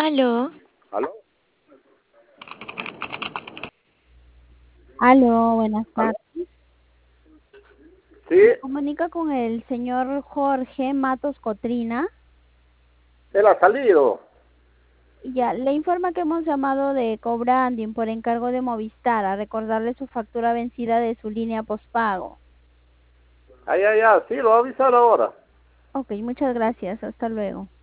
Aló, ¿Aló? Aló, buenas ¿Aló? tardes. Sí, Se comunica con el señor Jorge Matos Cotrina. él ha salido. Y ya, le informa que hemos llamado de Cobranding por encargo de Movistar a recordarle su factura vencida de su línea postpago. Sí, lo va a avisar ahora. Ok, muchas gracias. Hasta luego.